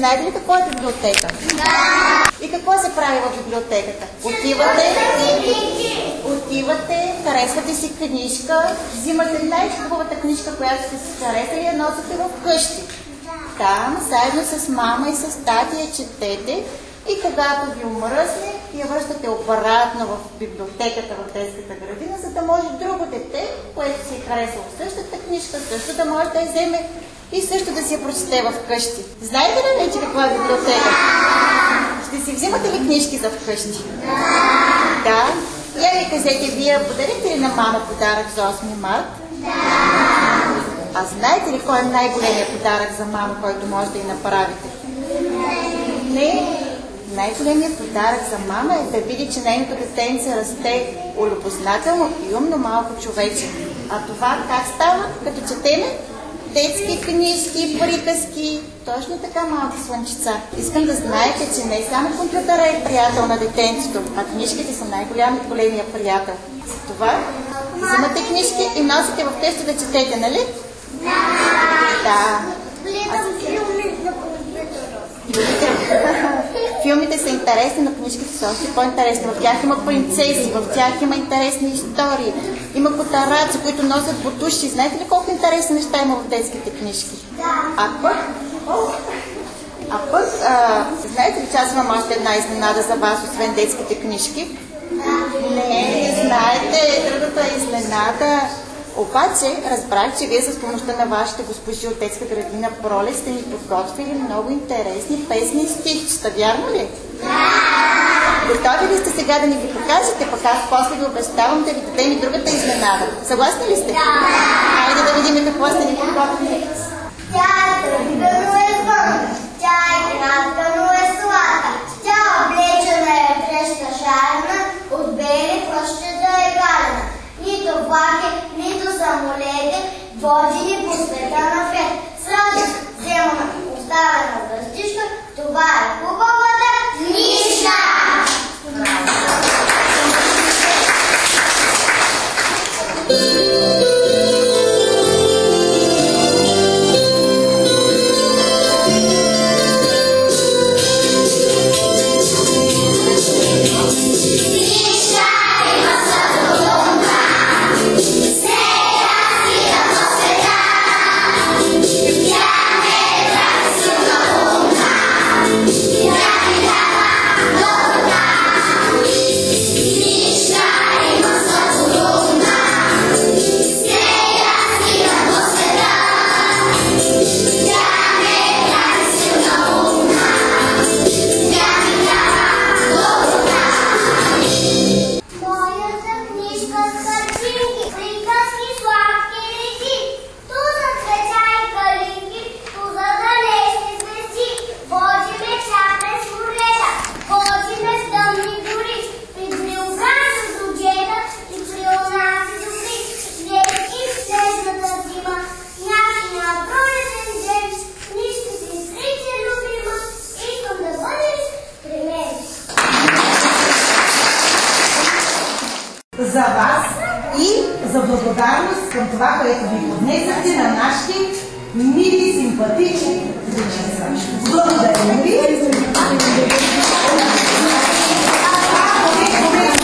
знаете ли какво е библиотека? И какво се прави в библиотеката? Отивате, харесвате си книжка, взимате най-хубавата книжка, която сте си харесали, я носите в къщи. Там, заедно с мама и с тати я четете и когато ви омръзне, я връщате обратно в библиотеката в детската градина, за да може друго дете, което си е харесало същата книжка, също да може да я вземе и също да си я прочете в къщи. Знаете ли вече каква е библиотека? Ще си взимате ли книжки за вкъщи? Да. Я ви кажете, вие подарите ли на мама подарък за 8 март? Да. А знаете ли кой е най-големият подарък за мама, който може да й направите? Не. Най-големият подарък за мама е да види, че нейното детенце расте улюбознателно и умно малко човече. А това как става? Като четеме детски книжки, приказки, точно така, малки слънчица. Искам да знаете, че не само компютъра е приятел на детенцето, а книжките са най-големия приятел. За това взимате книжки и носите в къщи да четете, нали? Да. Гледам филми за компютъра. Филмите са интересни, но книжките са още по-интересни. В тях има принцеси, в тях има интересни истории. Има котараци, които носят бутуши. Знаете ли колко интересни неща има в детските книжки? Да. Знаете ли, че аз имам още една изненада за вас, освен детските книжки? Не знаете, другата изненада. Обаче разбрах, че вие с помощта на вашите госпожи от детска градина Пролет сте ни подготвили много интересни песни и стихчета. Вярно ли? Да! Готови ли сте сега да ни ги покажете? Пък аз после ви обещавам да ви дадем и другата изненада. Съгласни ли сте? Да! Айде да видим какво сте ни подготвили. Тя е тънка, но е вънка. Тя е кратка, но е сладка. Тя облечена е дрежка шарна, от бели пръщета е галена. Нито влаки, нито самолети, води ни по света на фет. Сразу взема оставена връстичка, това е хубавата книжка! За вас и за благодарност към това, което ви поднесахте на нашите мили, симпатични дечица. Благодаря ви.